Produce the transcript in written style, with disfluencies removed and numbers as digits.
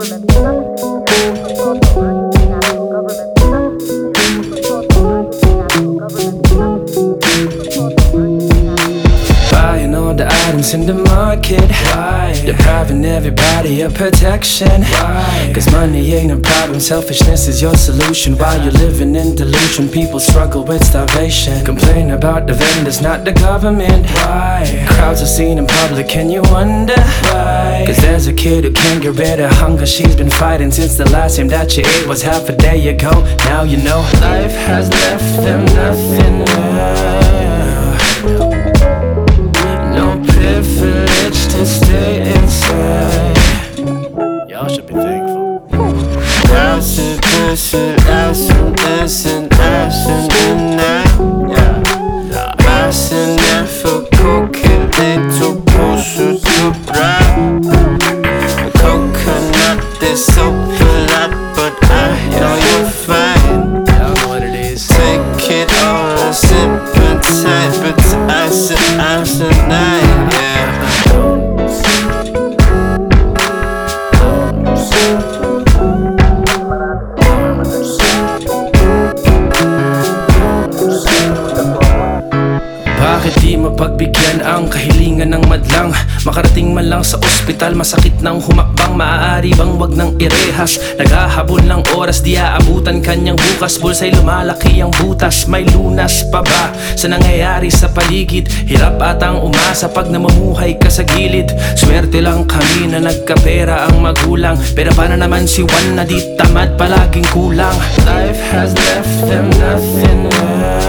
Buying all the items in the market. Why? Depriving everybody of protection. Why? Cause money ain't a problem, selfishness is your solution. While you're living in delusion, people struggle with starvation. Complain about the vendors, not the government. Why? Crowds are seen in public, and you wonder why? Cause there's a kid who can't get rid of hunger. She's been fighting since the last time that she ate was half a day ago. Now you know life has left them nothing now. No privilege to stay inside. Y'all should be thankful. Acid, acid, acid, acid, acid, acid, never calculator, push to bribe. Coconut is so polite, but I know you're fine. Y'all know what it is. Take it all and sip and tight, but acid, acid, night, yeah. Bakit di mapagbigyan ang kahilingan ng madlang? Makarating man lang sa ospital, masakit nang humakbang. Maaari bang wag nang irehas? Naghahabol ng oras, di aabutan kanyang bukas. Bulsa'y lumalaki ang butas, may lunas pa ba sa nangyayari sa paligid? Hirap atang umasa pag namumuhay ka sa gilid. Swerte lang kami na nagkapera ang magulang, pero paano naman si Juan na di tamad palaging kulang? Life has left them nothing now.